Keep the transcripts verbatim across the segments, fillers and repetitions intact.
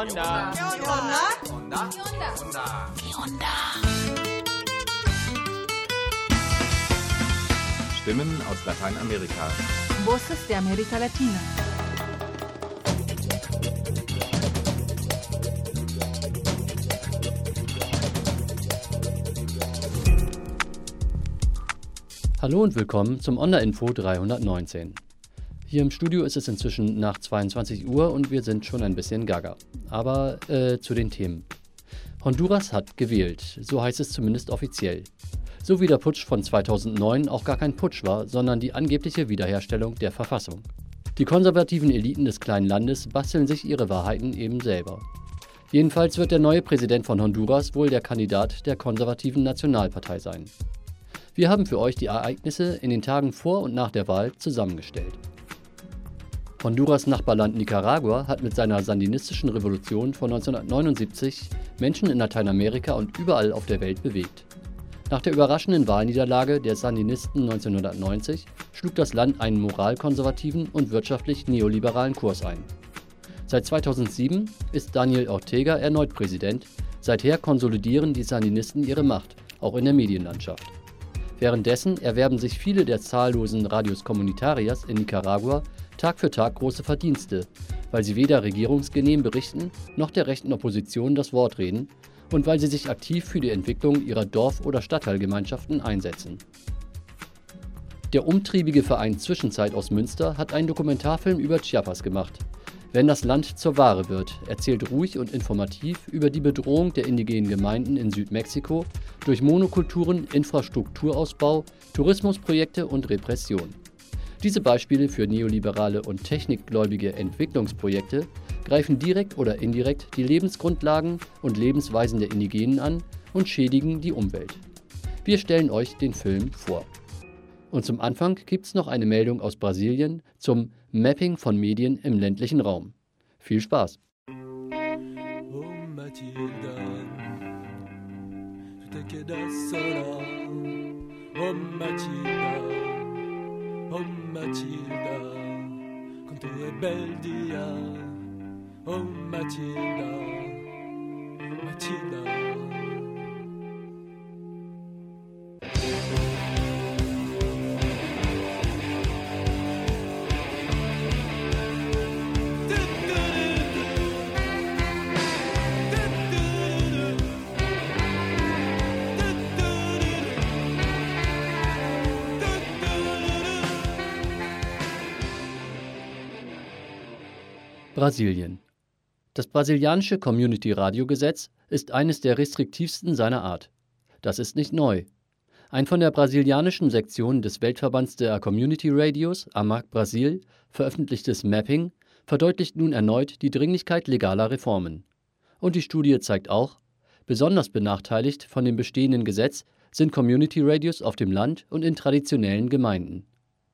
onda? ¿Qué onda? Onda? Onda? ¿Qué onda? Stimmen aus Lateinamerika. Voces de América Latina. Hallo und willkommen zum Onda-Info dreihundertneunzehn. Hier im Studio ist es inzwischen nach zweiundzwanzig Uhr und wir sind schon ein bisschen gaga. Aber äh, zu den Themen. Honduras hat gewählt, so heißt es zumindest offiziell. So wie der Putsch von zweitausendneun auch gar kein Putsch war, sondern die angebliche Wiederherstellung der Verfassung. Die konservativen Eliten des kleinen Landes basteln sich ihre Wahrheiten eben selber. Jedenfalls wird der neue Präsident von Honduras wohl der Kandidat der konservativen Nationalpartei sein. Wir haben für euch die Ereignisse in den Tagen vor und nach der Wahl zusammengestellt. Honduras Nachbarland Nicaragua hat mit seiner sandinistischen Revolution von neunzehnhundertneunundsiebzig Menschen in Lateinamerika und überall auf der Welt bewegt. Nach der überraschenden Wahlniederlage der Sandinisten neunzehnhundertneunzig schlug das Land einen moralkonservativen und wirtschaftlich neoliberalen Kurs ein. Seit zweitausendsieben ist Daniel Ortega erneut Präsident, seither konsolidieren die Sandinisten ihre Macht, auch in der Medienlandschaft. Währenddessen erwerben sich viele der zahllosen Radios Comunitarias in Nicaragua Tag für Tag große Verdienste, weil sie weder regierungsgenehm berichten, noch der rechten Opposition das Wort reden und weil sie sich aktiv für die Entwicklung ihrer Dorf- oder Stadtteilgemeinschaften einsetzen. Der umtriebige Verein Zwischenzeit aus Münster hat einen Dokumentarfilm über Chiapas gemacht. Wenn das Land zur Ware wird, erzählt ruhig und informativ über die Bedrohung der indigenen Gemeinden in Südmexiko durch Monokulturen, Infrastrukturausbau, Tourismusprojekte und Repression. Diese Beispiele für neoliberale und technikgläubige Entwicklungsprojekte greifen direkt oder indirekt die Lebensgrundlagen und Lebensweisen der Indigenen an und schädigen die Umwelt. Wir stellen euch den Film vor. Und zum Anfang gibt's noch eine Meldung aus Brasilien zum Mapping von Medien im ländlichen Raum. Viel Spaß! Oh Matilda, tu te quedas sola. Oh Matilda, oh Matilda, con tu rebeldía. Oh Matilda, Matilda. Brasilien. Das brasilianische Community-Radio-Gesetz ist eines der restriktivsten seiner Art. Das ist nicht neu. Ein von der brasilianischen Sektion des Weltverbands der Community Radios, A M A C Brasil, veröffentlichtes Mapping verdeutlicht nun erneut die Dringlichkeit legaler Reformen. Und die Studie zeigt auch, besonders benachteiligt von dem bestehenden Gesetz sind Community Radios auf dem Land und in traditionellen Gemeinden.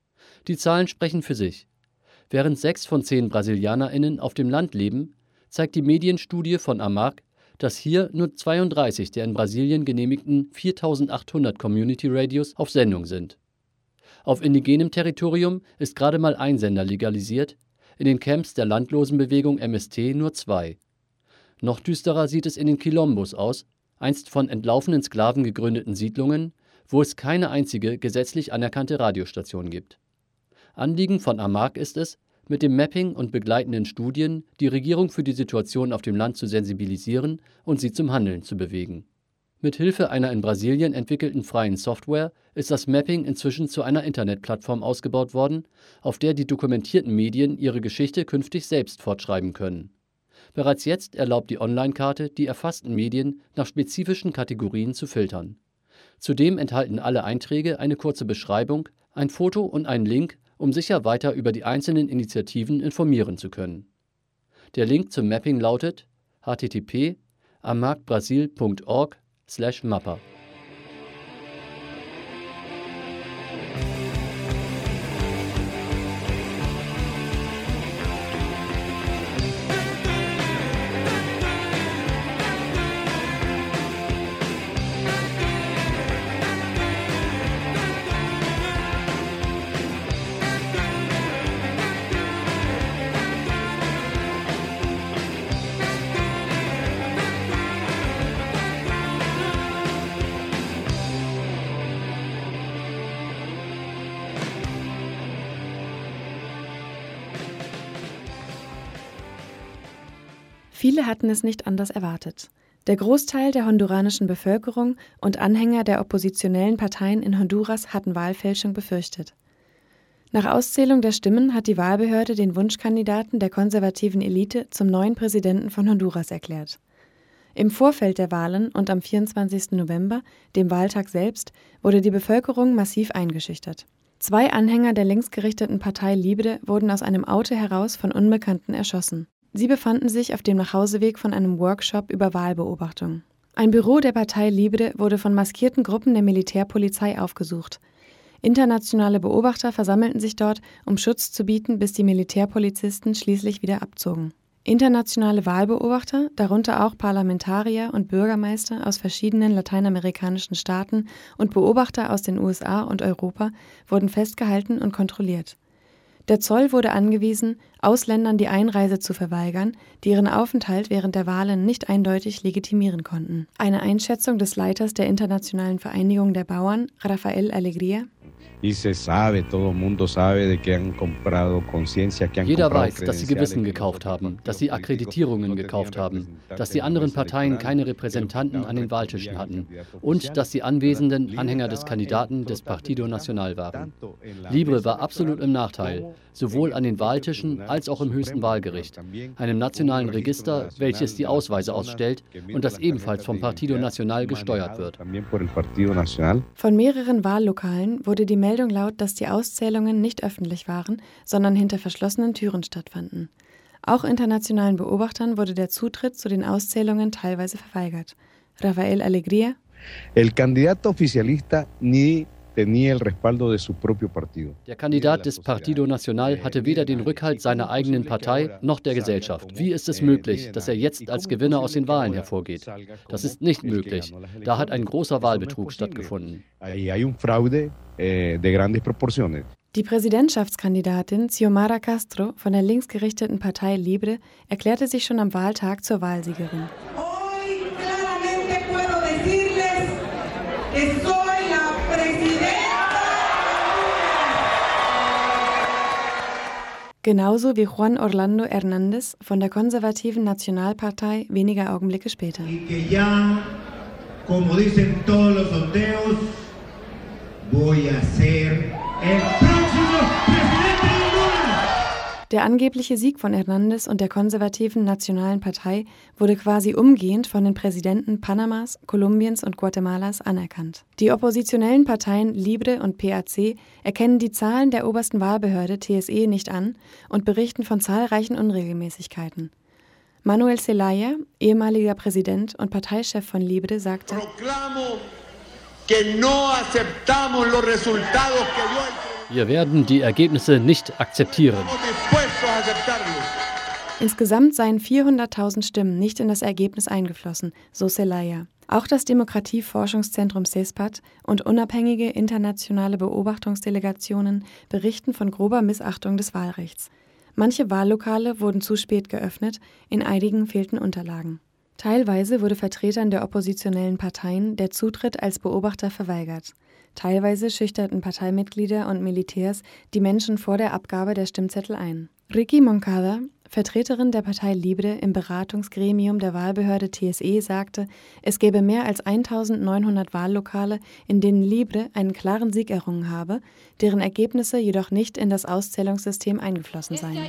Die Zahlen sprechen für sich. Während sechs von zehn BrasilianerInnen auf dem Land leben, zeigt die Medienstudie von A M A C, dass hier nur zweiunddreißig der in Brasilien genehmigten viertausendachthundert Community Radios auf Sendung sind. Auf indigenem Territorium ist gerade mal ein Sender legalisiert, in den Camps der Landlosenbewegung M S T nur zwei. Noch düsterer sieht es in den Quilombos aus, einst von entlaufenen Sklaven gegründeten Siedlungen, wo es keine einzige gesetzlich anerkannte Radiostation gibt. Anliegen von A M A C ist es, mit dem Mapping und begleitenden Studien die Regierung für die Situation auf dem Land zu sensibilisieren und sie zum Handeln zu bewegen. Mit Hilfe einer in Brasilien entwickelten freien Software ist das Mapping inzwischen zu einer Internetplattform ausgebaut worden, auf der die dokumentierten Medien ihre Geschichte künftig selbst fortschreiben können. Bereits jetzt erlaubt die Online-Karte, die erfassten Medien nach spezifischen Kategorien zu filtern. Zudem enthalten alle Einträge eine kurze Beschreibung, ein Foto und einen Link, um sicher weiter über die einzelnen Initiativen informieren zu können. Der Link zum Mapping lautet h t t p punkt amacbrasil punkt org slash mappa. Viele hatten es nicht anders erwartet. Der Großteil der honduranischen Bevölkerung und Anhänger der oppositionellen Parteien in Honduras hatten Wahlfälschung befürchtet. Nach Auszählung der Stimmen hat die Wahlbehörde den Wunschkandidaten der konservativen Elite zum neuen Präsidenten von Honduras erklärt. Im Vorfeld der Wahlen und am vierundzwanzigsten November, dem Wahltag selbst, wurde die Bevölkerung massiv eingeschüchtert. Zwei Anhänger der linksgerichteten Partei Libre wurden aus einem Auto heraus von Unbekannten erschossen. Sie befanden sich auf dem Nachhauseweg von einem Workshop über Wahlbeobachtung. Ein Büro der Partei Libre wurde von maskierten Gruppen der Militärpolizei aufgesucht. Internationale Beobachter versammelten sich dort, um Schutz zu bieten, bis die Militärpolizisten schließlich wieder abzogen. Internationale Wahlbeobachter, darunter auch Parlamentarier und Bürgermeister aus verschiedenen lateinamerikanischen Staaten und Beobachter aus den U S A und Europa, wurden festgehalten und kontrolliert. Der Zoll wurde angewiesen, Ausländern die Einreise zu verweigern, die ihren Aufenthalt während der Wahlen nicht eindeutig legitimieren konnten. Eine Einschätzung des Leiters der Internationalen Vereinigung der Bauern, Rafael Alegría: Jeder weiß, dass sie Gewissen gekauft haben, dass sie Akkreditierungen gekauft haben, dass die anderen Parteien keine Repräsentanten an den Wahltischen hatten und dass die anwesenden Anhänger des Kandidaten des Partido Nacional waren. Libre war absolut im Nachteil, sowohl an den Wahltischen als auch im höchsten Wahlgericht, einem nationalen Register, welches die Ausweise ausstellt und das ebenfalls vom Partido Nacional gesteuert wird. Von mehreren Wahllokalen wurde die Meldung laut, dass die Auszählungen nicht öffentlich waren, sondern hinter verschlossenen Türen stattfanden. Auch internationalen Beobachtern wurde der Zutritt zu den Auszählungen teilweise verweigert. Rafael Alegría: El candidato oficialista ni tenía el respaldo de su propio partido. Der Kandidat des Partido Nacional hatte weder den Rückhalt seiner eigenen Partei noch der Gesellschaft. Wie ist es möglich, dass er jetzt als Gewinner aus den Wahlen hervorgeht? Das ist nicht möglich. Da hat ein großer Wahlbetrug stattgefunden. Die Präsidentschaftskandidatin Xiomara Castro von der linksgerichteten Partei Libre erklärte sich schon am Wahltag zur Wahlsiegerin. Genauso wie Juan Orlando Hernández von der konservativen Nationalpartei wenige Augenblicke später. Der angebliche Sieg von Hernández und der konservativen Nationalen Partei wurde quasi umgehend von den Präsidenten Panamas, Kolumbiens und Guatemalas anerkannt. Die oppositionellen Parteien Libre und P A C erkennen die Zahlen der obersten Wahlbehörde T S E nicht an und berichten von zahlreichen Unregelmäßigkeiten. Manuel Zelaya, ehemaliger Präsident und Parteichef von Libre, sagte: Wir werden die Ergebnisse nicht akzeptieren. Insgesamt seien vierhunderttausend Stimmen nicht in das Ergebnis eingeflossen, so Zelaya. Auch das Demokratieforschungszentrum CESPAD und unabhängige internationale Beobachtungsdelegationen berichten von grober Missachtung des Wahlrechts. Manche Wahllokale wurden zu spät geöffnet, in einigen fehlten Unterlagen. Teilweise wurde Vertretern der oppositionellen Parteien der Zutritt als Beobachter verweigert. Teilweise schüchterten Parteimitglieder und Militärs die Menschen vor der Abgabe der Stimmzettel ein. Ricky Moncada, Vertreterin der Partei Libre im Beratungsgremium der Wahlbehörde T S E, sagte, es gäbe mehr als eintausendneunhundert Wahllokale, in denen Libre einen klaren Sieg errungen habe, deren Ergebnisse jedoch nicht in das Auszählungssystem eingeflossen seien.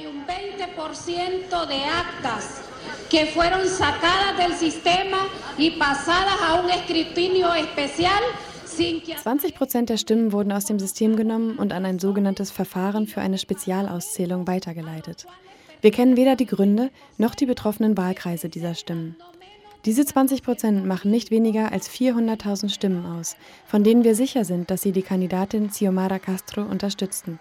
que fueron sacadas del sistema y pasadas a un escrutinio especial. zwanzig Prozent der Stimmen wurden aus dem System genommen und an ein sogenanntes Verfahren für eine Spezialauszählung weitergeleitet. Wir kennen weder die Gründe noch die betroffenen Wahlkreise dieser Stimmen. Diese zwanzig Prozent machen nicht weniger als vierhunderttausend Stimmen aus, von denen wir sicher sind, dass sie die Kandidatin Xiomara Castro unterstützten.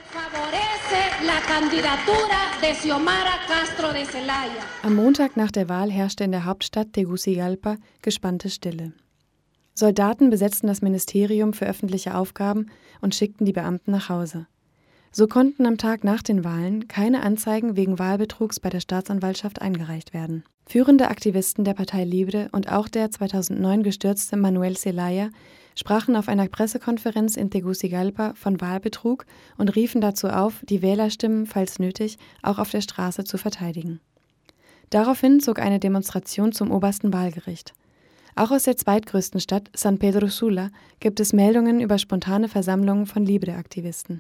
Am Montag nach der Wahl herrschte in der Hauptstadt Tegucigalpa gespannte Stille. Soldaten besetzten das Ministerium für öffentliche Aufgaben und schickten die Beamten nach Hause. So konnten am Tag nach den Wahlen keine Anzeigen wegen Wahlbetrugs bei der Staatsanwaltschaft eingereicht werden. Führende Aktivisten der Partei Libre und auch der zweitausendneun gestürzte Manuel Zelaya sprachen auf einer Pressekonferenz in Tegucigalpa von Wahlbetrug und riefen dazu auf, die Wählerstimmen, falls nötig, auch auf der Straße zu verteidigen. Daraufhin zog eine Demonstration zum obersten Wahlgericht. Auch aus der zweitgrößten Stadt, San Pedro Sula, gibt es Meldungen über spontane Versammlungen von Libre-Aktivisten.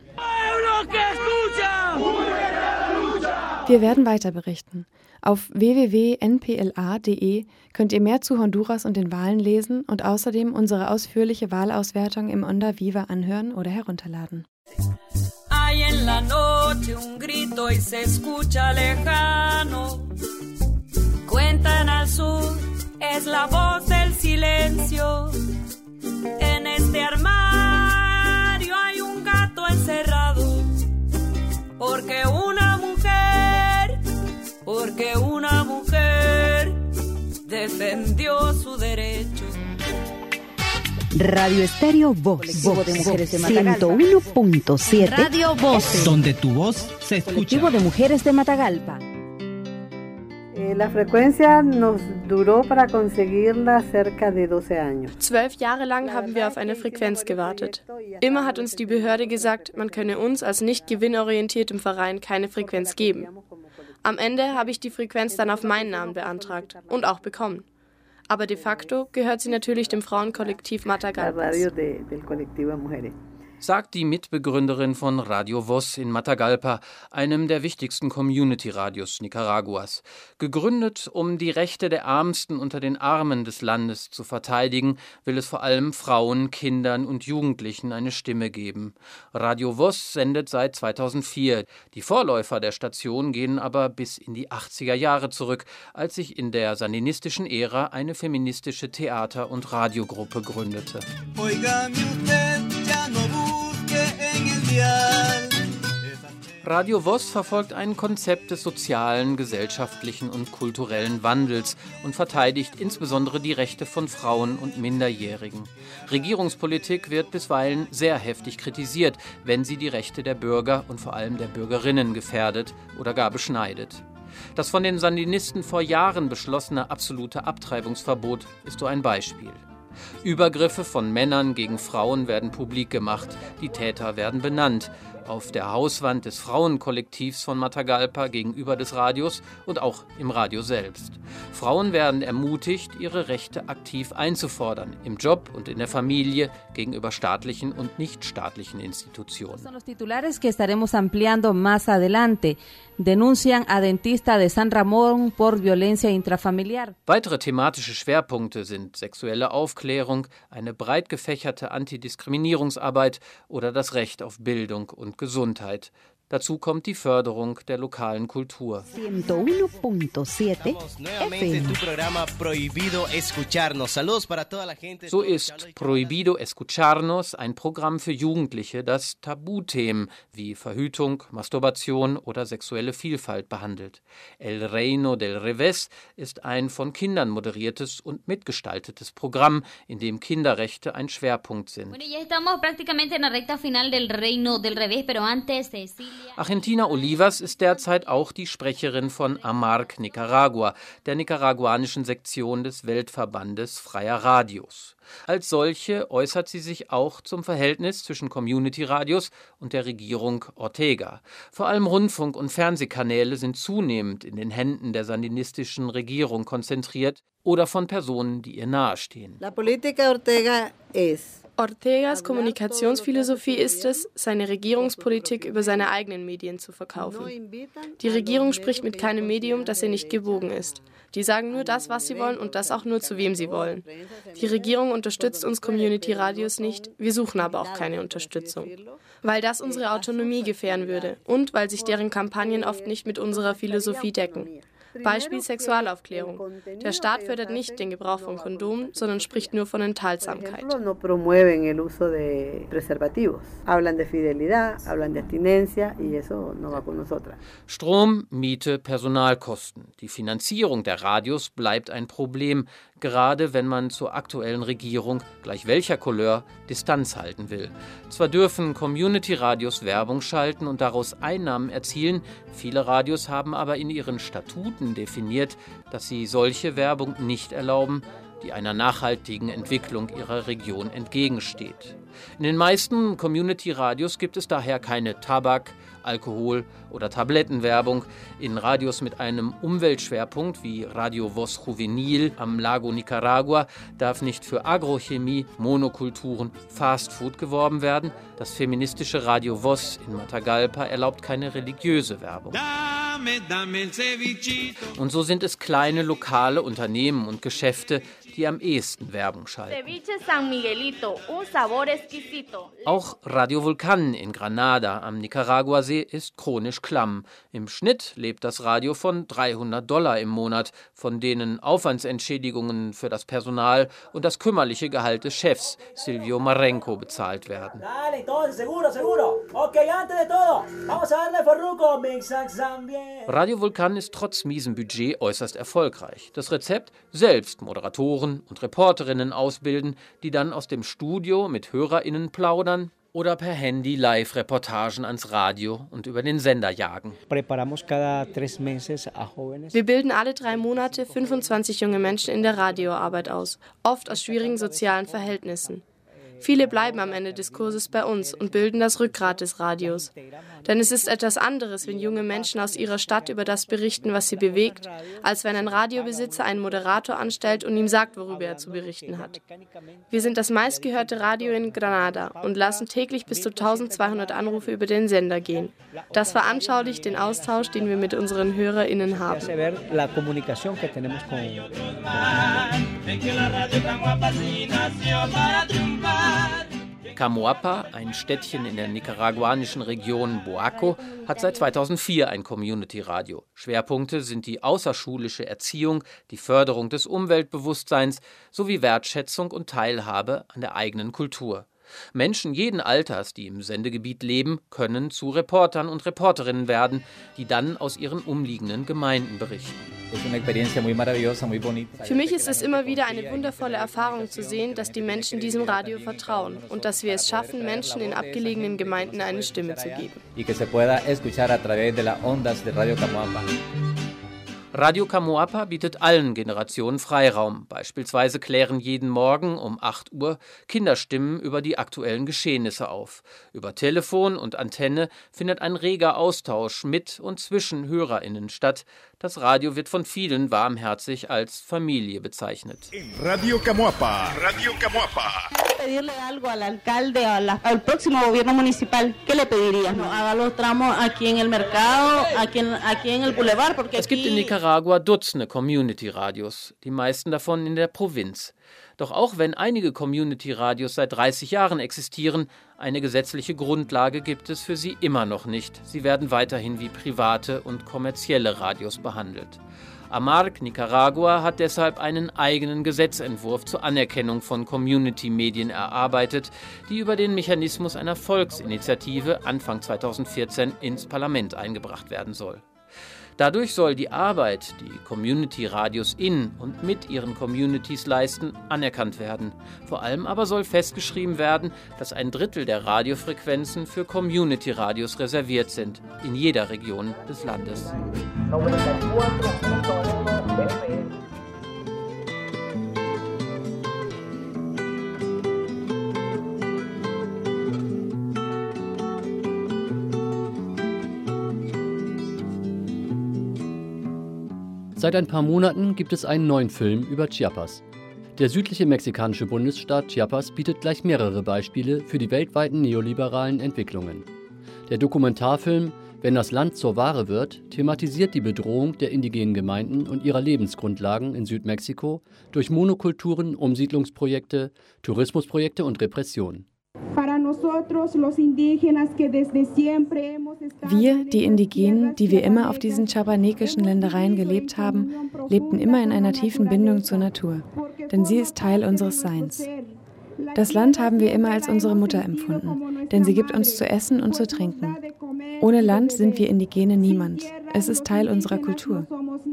Wir werden weiter berichten. Auf w w w punkt n p l a punkt d e könnt ihr mehr zu Honduras und den Wahlen lesen und außerdem unsere ausführliche Wahlauswertung im Onda Viva anhören oder herunterladen. Hay en la noche un grito y se escucha lejano. Cuentan al sur, es la voz del silencio. En este armario hay un gato encerrado. Porque una mujer, porque una mujer defendió su derecho. Radio Estéreo Voz, Voz de Mujeres de Matagalpa. ciento uno punto siete Radio Voz, donde tu voz se escucha. Colectivo de Mujeres de Matagalpa. Eh, la frecuencia nos duró para conseguirla cerca de doce años. Zwölf Jahre lang haben wir auf eine Frequenz gewartet. Immer hat uns die Behörde gesagt, man könne uns als nicht gewinnorientiertem Verein keine Frequenz geben. Am Ende habe ich die Frequenz dann auf meinen Namen beantragt und auch bekommen. Aber de facto gehört sie natürlich dem Frauenkollektiv Matagalpas. Sagt die Mitbegründerin von Radio Voz in Matagalpa, einem der wichtigsten Community-Radios Nicaraguas. Gegründet, um die Rechte der Ärmsten unter den Armen des Landes zu verteidigen, will es vor allem Frauen, Kindern und Jugendlichen eine Stimme geben. Radio Voz sendet seit zweitausendvier. Die Vorläufer der Station gehen aber bis in die achtziger Jahre zurück, als sich in der sandinistischen Ära eine feministische Theater- und Radiogruppe gründete. Radio Voz verfolgt ein Konzept des sozialen, gesellschaftlichen und kulturellen Wandels und verteidigt insbesondere die Rechte von Frauen und Minderjährigen. Regierungspolitik wird bisweilen sehr heftig kritisiert, wenn sie die Rechte der Bürger und vor allem der Bürgerinnen gefährdet oder gar beschneidet. Das von den Sandinisten vor Jahren beschlossene absolute Abtreibungsverbot ist so ein Beispiel. Übergriffe von Männern gegen Frauen werden publik gemacht, die Täter werden benannt. Auf der Hauswand des Frauenkollektivs von Matagalpa gegenüber des Radios und auch im Radio selbst. Frauen werden ermutigt, ihre Rechte aktiv einzufordern, im Job und in der Familie, gegenüber staatlichen und nichtstaatlichen Institutionen. Son los titulares que estaremos ampliando más adelante. Denuncian a dentista de San Ramón por violencia intrafamiliar. Weitere thematische Schwerpunkte sind sexuelle Aufklärung, eine breit gefächerte Antidiskriminierungsarbeit oder das Recht auf Bildung und Gesundheit. Dazu kommt die Förderung der lokalen Kultur. ciento uno punto siete F M. So ist Prohibido Escucharnos ein Programm für Jugendliche, das Tabuthemen wie Verhütung, Masturbation oder sexuelle Vielfalt behandelt. El Reino del Revés ist ein von Kindern moderiertes und mitgestaltetes Programm, in dem Kinderrechte ein Schwerpunkt sind. Argentina Olivas ist derzeit auch die Sprecherin von AMARC Nicaragua, der nicaraguanischen Sektion des Weltverbandes freier Radios. Als solche äußert sie sich auch zum Verhältnis zwischen Community-Radios und der Regierung Ortega. Vor allem Rundfunk- und Fernsehkanäle sind zunehmend in den Händen der sandinistischen Regierung konzentriert oder von Personen, die ihr nahestehen. La política Ortega es Ortegas Kommunikationsphilosophie ist es, seine Regierungspolitik über seine eigenen Medien zu verkaufen. Die Regierung spricht mit keinem Medium, das ihr nicht gewogen ist. Die sagen nur das, was sie wollen und das auch nur, zu wem sie wollen. Die Regierung unterstützt uns Community-Radios nicht, wir suchen aber auch keine Unterstützung. Weil das unsere Autonomie gefährden würde und weil sich deren Kampagnen oft nicht mit unserer Philosophie decken. Beispiel Sexualaufklärung. Der Staat fördert nicht den Gebrauch von Kondomen, sondern spricht nur von Enthaltsamkeit. Strom, Miete, Personalkosten. Die Finanzierung der Radios bleibt ein Problem, gerade wenn man zur aktuellen Regierung, gleich welcher Couleur, Distanz halten will. Zwar dürfen Community-Radios Werbung schalten und daraus Einnahmen erzielen, viele Radios haben aber in ihren Statuten definiert, dass sie solche Werbung nicht erlauben. die einer nachhaltigen Entwicklung ihrer Region entgegensteht. In den meisten Community-Radios gibt es daher keine Tabak-, Alkohol- oder Tablettenwerbung. In Radios mit einem Umweltschwerpunkt wie Radio Voz Juvenil am Lago Nicaragua darf nicht für Agrochemie, Monokulturen, Fastfood geworben werden. Das feministische Radio Voz in Matagalpa erlaubt keine religiöse Werbung. Und so sind es kleine lokale Unternehmen und Geschäfte, die am ehesten Werbung schalten. Auch Radio Vulcan in Granada am Nicaraguasee ist chronisch klamm. Im Schnitt lebt das Radio von dreihundert Dollar im Monat, von denen Aufwandsentschädigungen für das Personal und das kümmerliche Gehalt des Chefs Silvio Marenco bezahlt werden. Radio Vulcan ist trotz miesem Budget äußerst erfolgreich. Das Rezept: selbst Moderatoren und Reporterinnen ausbilden, die dann aus dem Studio mit HörerInnen plaudern oder per Handy Live-Reportagen ans Radio und über den Sender jagen. Wir bilden alle drei Monate fünfundzwanzig junge Menschen in der Radioarbeit aus, oft aus schwierigen sozialen Verhältnissen. Viele bleiben am Ende des Kurses bei uns und bilden das Rückgrat des Radios. Denn es ist etwas anderes, wenn junge Menschen aus ihrer Stadt über das berichten, was sie bewegt, als wenn ein Radiobesitzer einen Moderator anstellt und ihm sagt, worüber er zu berichten hat. Wir sind das meistgehörte Radio in Granada und lassen täglich bis zu eintausendzweihundert Anrufe über den Sender gehen. Das veranschaulicht den Austausch, den wir mit unseren HörerInnen haben. Camoapa, ein Städtchen in der nicaraguanischen Region Boaco, hat seit zweitausendvier ein Community-Radio. Schwerpunkte sind die außerschulische Erziehung, die Förderung des Umweltbewusstseins sowie Wertschätzung und Teilhabe an der eigenen Kultur. Menschen jeden Alters, die im Sendegebiet leben, können zu Reportern und Reporterinnen werden, die dann aus ihren umliegenden Gemeinden berichten. Für mich ist es immer wieder eine wundervolle Erfahrung zu sehen, dass die Menschen diesem Radio vertrauen und dass wir es schaffen, Menschen in abgelegenen Gemeinden eine Stimme zu geben. Radio Camoapa bietet allen Generationen Freiraum. Beispielsweise klären jeden Morgen um acht Uhr Kinderstimmen über die aktuellen Geschehnisse auf. Über Telefon und Antenne findet ein reger Austausch mit und zwischen HörerInnen statt. Das Radio wird von vielen warmherzig als Familie bezeichnet. Radio Camoapa. Radio Camoapa. Pedirle algo al alcalde, al próximo gobierno municipal, ¿qué le pedirías? No, haga los tramos aquí en el mercado, aquí en, aquí en el boulevard, porque es gibt in Nicaragua Dutzende Community-Radios, die meisten davon in der Provinz. Doch auch wenn einige Community-Radios seit dreißig Jahren existieren, eine gesetzliche Grundlage gibt es für sie immer noch nicht. Sie werden weiterhin wie private und kommerzielle Radios behandelt. AMARC Nicaragua hat deshalb einen eigenen Gesetzentwurf zur Anerkennung von Community-Medien erarbeitet, die über den Mechanismus einer Volksinitiative Anfang zweitausendvierzehn ins Parlament eingebracht werden soll. Dadurch soll die Arbeit, die Community-Radios in und mit ihren Communities leisten, anerkannt werden. Vor allem aber soll festgeschrieben werden, dass ein Drittel der Radiofrequenzen für Community-Radios reserviert sind, in jeder Region des Landes. Seit ein paar Monaten gibt es einen neuen Film über Chiapas. Der südliche mexikanische Bundesstaat Chiapas bietet gleich mehrere Beispiele für die weltweiten neoliberalen Entwicklungen. Der Dokumentarfilm »Wenn das Land zur Ware wird« thematisiert die Bedrohung der indigenen Gemeinden und ihrer Lebensgrundlagen in Südmexiko durch Monokulturen, Umsiedlungsprojekte, Tourismusprojekte und Repression. Wir, die Indigenen, die wir immer auf diesen chapanekischen Ländereien gelebt haben, lebten immer in einer tiefen Bindung zur Natur, denn sie ist Teil unseres Seins. Das Land haben wir immer als unsere Mutter empfunden, denn sie gibt uns zu essen und zu trinken. Ohne Land sind wir Indigene niemand. Es ist Teil unserer Kultur.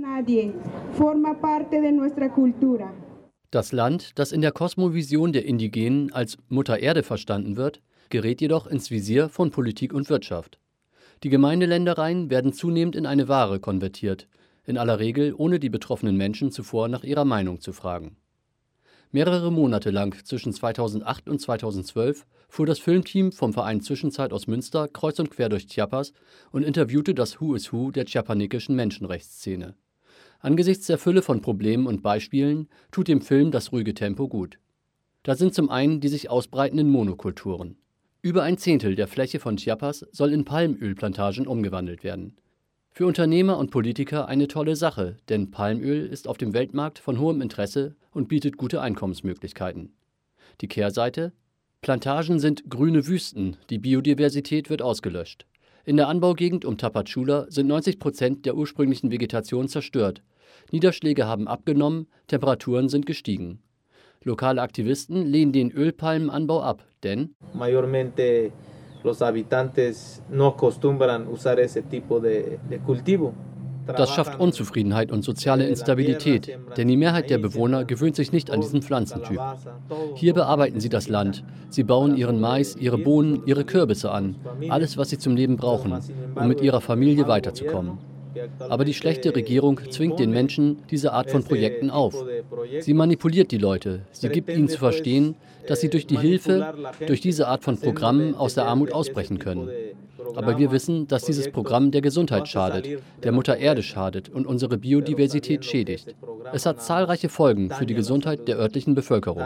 Das Land, das in der Kosmovision der Indigenen als Mutter Erde verstanden wird, gerät jedoch ins Visier von Politik und Wirtschaft. Die Gemeindeländereien werden zunehmend in eine Ware konvertiert, in aller Regel ohne die betroffenen Menschen zuvor nach ihrer Meinung zu fragen. Mehrere Monate lang zwischen zweitausendacht und zweitausendzwölf fuhr das Filmteam vom Verein Zwischenzeit aus Münster kreuz und quer durch Chiapas und interviewte das Who is Who der chiapanikischen Menschenrechtsszene. Angesichts der Fülle von Problemen und Beispielen tut dem Film das ruhige Tempo gut. Da sind zum einen die sich ausbreitenden Monokulturen. Über ein Zehntel der Fläche von Chiapas soll in Palmölplantagen umgewandelt werden. Für Unternehmer und Politiker eine tolle Sache, denn Palmöl ist auf dem Weltmarkt von hohem Interesse und bietet gute Einkommensmöglichkeiten. Die Kehrseite? Plantagen sind grüne Wüsten, die Biodiversität wird ausgelöscht. In der Anbaugegend um Tapachula sind neunzig Prozent der ursprünglichen Vegetation zerstört. Niederschläge haben abgenommen, Temperaturen sind gestiegen. Lokale Aktivisten lehnen den Ölpalmenanbau ab, denn Mayormente los habitantes no acostumbran usar ese tipo de, de cultivo. Das schafft Unzufriedenheit und soziale Instabilität, denn die Mehrheit der Bewohner gewöhnt sich nicht an diesen Pflanzentyp. Hier bearbeiten sie das Land. Sie bauen ihren Mais, ihre Bohnen, ihre Kürbisse an. Alles, was sie zum Leben brauchen, um mit ihrer Familie weiterzukommen. Aber die schlechte Regierung zwingt den Menschen diese Art von Projekten auf. Sie manipuliert die Leute. Sie gibt ihnen zu verstehen, dass sie durch die Hilfe, durch diese Art von Programmen aus der Armut ausbrechen können. Aber wir wissen, dass dieses Programm der Gesundheit schadet, der Mutter Erde schadet und unsere Biodiversität schädigt. Es hat zahlreiche Folgen für die Gesundheit der örtlichen Bevölkerung.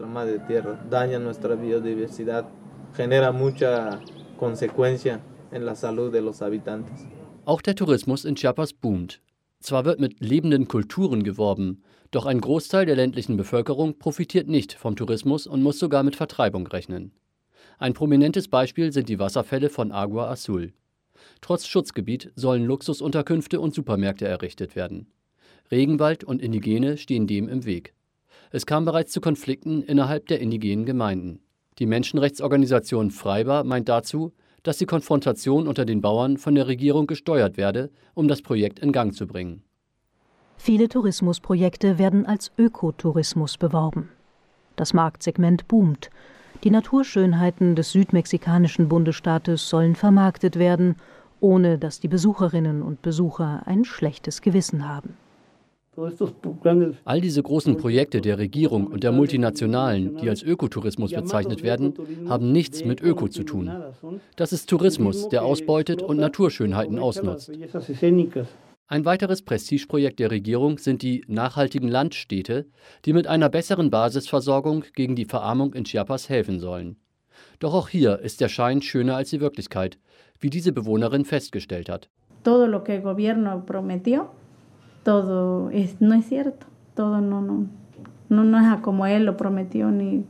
Auch der Tourismus in Chiapas boomt. Zwar wird mit lebenden Kulturen geworben, doch ein Großteil der ländlichen Bevölkerung profitiert nicht vom Tourismus und muss sogar mit Vertreibung rechnen. Ein prominentes Beispiel sind die Wasserfälle von Agua Azul. Trotz Schutzgebiet sollen Luxusunterkünfte und Supermärkte errichtet werden. Regenwald und Indigene stehen dem im Weg. Es kam bereits zu Konflikten innerhalb der indigenen Gemeinden. Die Menschenrechtsorganisation Freibar meint dazu, dass die Konfrontation unter den Bauern von der Regierung gesteuert werde, um das Projekt in Gang zu bringen. Viele Tourismusprojekte werden als Ökotourismus beworben. Das Marktsegment boomt. Die Naturschönheiten des südmexikanischen Bundesstaates sollen vermarktet werden, ohne dass die Besucherinnen und Besucher ein schlechtes Gewissen haben. All diese großen Projekte der Regierung und der Multinationalen, die als Ökotourismus bezeichnet werden, haben nichts mit Öko zu tun. Das ist Tourismus, der ausbeutet und Naturschönheiten ausnutzt. Ein weiteres Prestigeprojekt der Regierung sind die nachhaltigen Landstädte, die mit einer besseren Basisversorgung gegen die Verarmung in Chiapas helfen sollen. Doch auch hier ist der Schein schöner als die Wirklichkeit, wie diese Bewohnerin festgestellt hat. Todo lo que el gobierno prometió, todo es, no es cierto. Todo no, no, no, no es como él lo prometió ni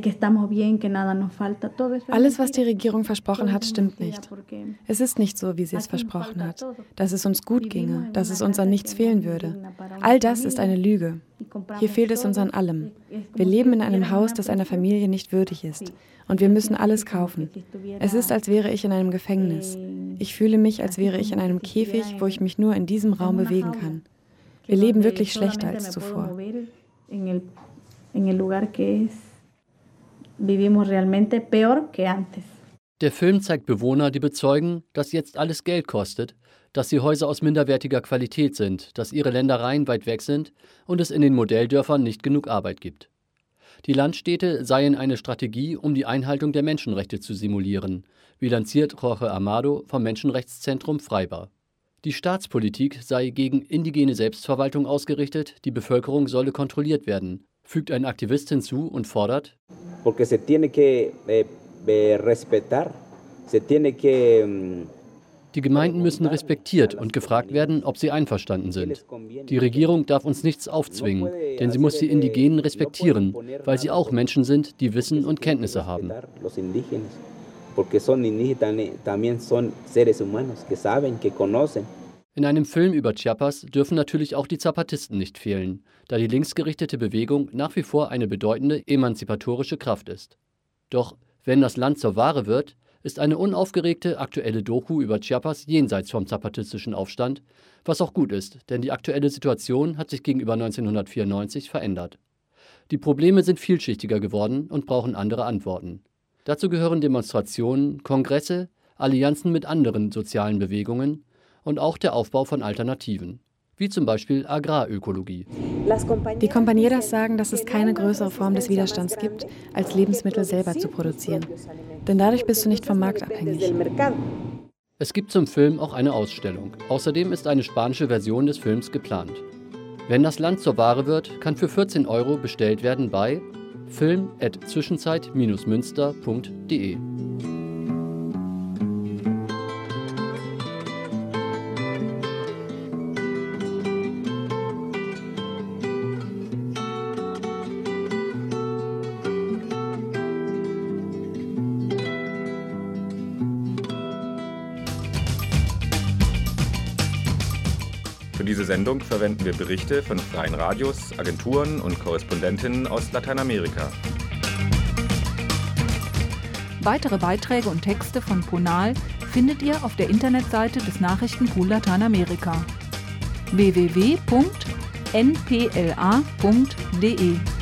Alles, was die Regierung versprochen hat, stimmt nicht. Es ist nicht so, wie sie es versprochen hat, dass es uns gut ginge, dass es uns an nichts fehlen würde. All das ist eine Lüge. Hier fehlt es uns an allem. Wir leben in einem Haus, das einer Familie nicht würdig ist. Und wir müssen alles kaufen. Es ist, als wäre ich in einem Gefängnis. Ich fühle mich, als wäre ich in einem Käfig, wo ich mich nur in diesem Raum bewegen kann. Wir leben wirklich schlechter als zuvor. Vivimos realmente peor que antes. Der Film zeigt Bewohner, die bezeugen, dass jetzt alles Geld kostet, dass die Häuser aus minderwertiger Qualität sind, dass ihre Ländereien weit weg sind und es in den Modelldörfern nicht genug Arbeit gibt. Die Landstädte seien eine Strategie, um die Einhaltung der Menschenrechte zu simulieren, bilanziert Jorge Amado vom Menschenrechtszentrum Freibar. Die Staatspolitik sei gegen indigene Selbstverwaltung ausgerichtet, die Bevölkerung solle kontrolliert werden, fügt ein Aktivist hinzu und fordert: Porque se tiene que eh, respetar, se tiene que Die Gemeinden müssen respektiert und gefragt werden, ob sie einverstanden sind. Die Regierung darf uns nichts aufzwingen, denn sie muss die Indigenen respektieren, weil sie auch Menschen sind, die Wissen und Kenntnisse haben. In einem Film über Chiapas dürfen natürlich auch die Zapatisten nicht fehlen, da die linksgerichtete Bewegung nach wie vor eine bedeutende emanzipatorische Kraft ist. Doch wenn das Land zur Ware wird, ist eine unaufgeregte aktuelle Doku über Chiapas jenseits vom zapatistischen Aufstand, was auch gut ist, denn die aktuelle Situation hat sich gegenüber neunzehnhundertvierundneunzig verändert. Die Probleme sind vielschichtiger geworden und brauchen andere Antworten. Dazu gehören Demonstrationen, Kongresse, Allianzen mit anderen sozialen Bewegungen und auch der Aufbau von Alternativen. wie zum Beispiel Agrarökologie. Die Compañeras sagen, dass es keine größere Form des Widerstands gibt, als Lebensmittel selber zu produzieren. Denn dadurch bist du nicht vom Markt abhängig. Es gibt zum Film auch eine Ausstellung. Außerdem ist eine spanische Version des Films geplant. Wenn das Land zur Ware wird, kann für vierzehn Euro bestellt werden bei film at zwischenzeit Bindestrich münster Punkt de. Für diese Sendung verwenden wir Berichte von freien Radios, Agenturen und Korrespondentinnen aus Lateinamerika. Weitere Beiträge und Texte von Ponal findet ihr auf der Internetseite des Nachrichtenpool Lateinamerika w w w Punkt n p l a Punkt d e.